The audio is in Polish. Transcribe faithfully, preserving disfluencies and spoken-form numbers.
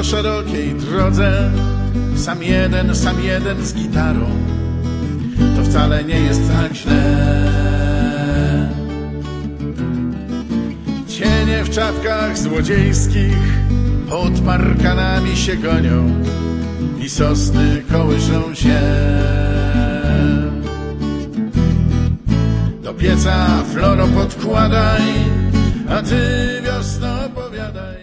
po szerokiej drodze, sam jeden, sam jeden z gitarą, to wcale nie jest tak źle. Cienie w czapkach złodziejskich pod parkanami się gonią i sosny kołyszą się. Do pieca floro podkładaj, a ty wiosno opowiadaj.